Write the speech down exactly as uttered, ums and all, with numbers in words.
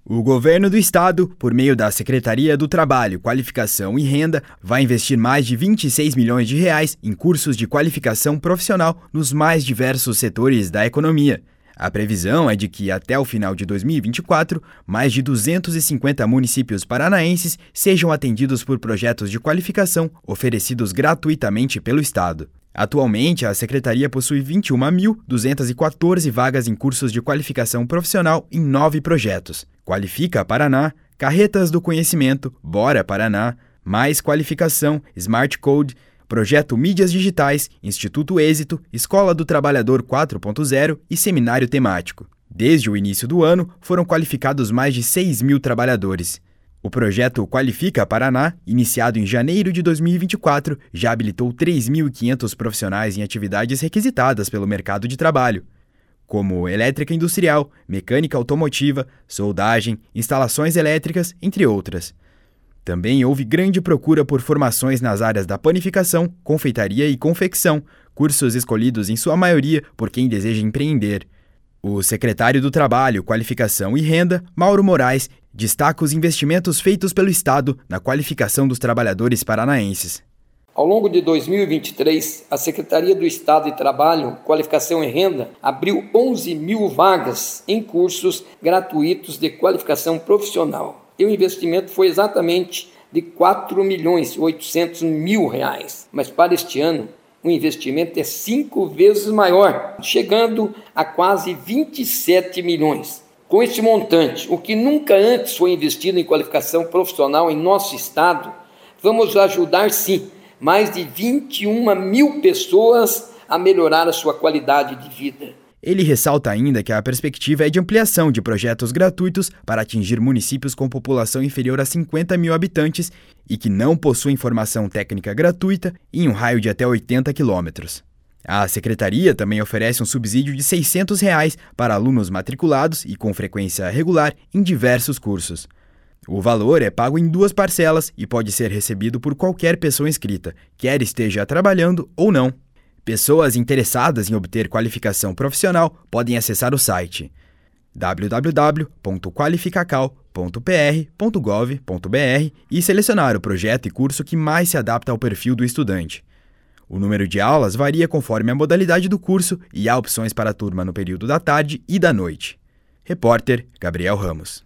O governo do estado, por meio da Secretaria do Trabalho, Qualificação e Renda, vai investir mais de vinte e seis milhões de reais em cursos de qualificação profissional nos mais diversos setores da economia. A previsão é de que, até o final de dois mil e vinte e quatro, mais de duzentos e cinquenta municípios paranaenses sejam atendidos por projetos de qualificação oferecidos gratuitamente pelo estado. Atualmente, a Secretaria possui vinte e uma mil duzentas e quatorze vagas em cursos de qualificação profissional em nove projetos. Qualifica Paraná, Carretas do Conhecimento, Bora Paraná, Mais Qualificação, Smart Code, Projeto Mídias Digitais, Instituto Êxito, Escola do Trabalhador quatro ponto zero e Seminário Temático. Desde o início do ano, foram qualificados mais de seis mil trabalhadores. O projeto Qualifica Paraná, iniciado em janeiro de dois mil e vinte e quatro, já habilitou três mil e quinhentos profissionais em atividades requisitadas pelo mercado de trabalho, como elétrica industrial, mecânica automotiva, soldagem, instalações elétricas, entre outras. Também houve grande procura por formações nas áreas da panificação, confeitaria e confecção, cursos escolhidos em sua maioria por quem deseja empreender. O secretário do Trabalho, Qualificação e Renda, Mauro Moraes, destaca os investimentos feitos pelo Estado na qualificação dos trabalhadores paranaenses. Ao longo de dois mil e vinte e três, a Secretaria do Estado de Trabalho, Qualificação e Renda abriu onze mil vagas em cursos gratuitos de qualificação profissional. E o investimento foi exatamente de quatro milhões e oitocentos mil reais. Mas para este ano, o investimento é cinco vezes maior, chegando a quase vinte e sete milhões. Com este montante, o que nunca antes foi investido em qualificação profissional em nosso estado, vamos ajudar sim mais de vinte e uma mil pessoas a melhorar a sua qualidade de vida. Ele ressalta ainda que a perspectiva é de ampliação de projetos gratuitos para atingir municípios com população inferior a cinquenta mil habitantes e que não possuem formação técnica gratuita em um raio de até oitenta quilômetros. A Secretaria também oferece um subsídio de seiscentos reais para alunos matriculados e com frequência regular em diversos cursos. O valor é pago em duas parcelas e pode ser recebido por qualquer pessoa inscrita, quer esteja trabalhando ou não. Pessoas interessadas em obter qualificação profissional podem acessar o site w w w ponto qualificacal ponto p r ponto gov ponto b r e selecionar o projeto e curso que mais se adapta ao perfil do estudante. O número de aulas varia conforme a modalidade do curso e há opções para a turma no período da tarde e da noite. Repórter Gabriel Ramos.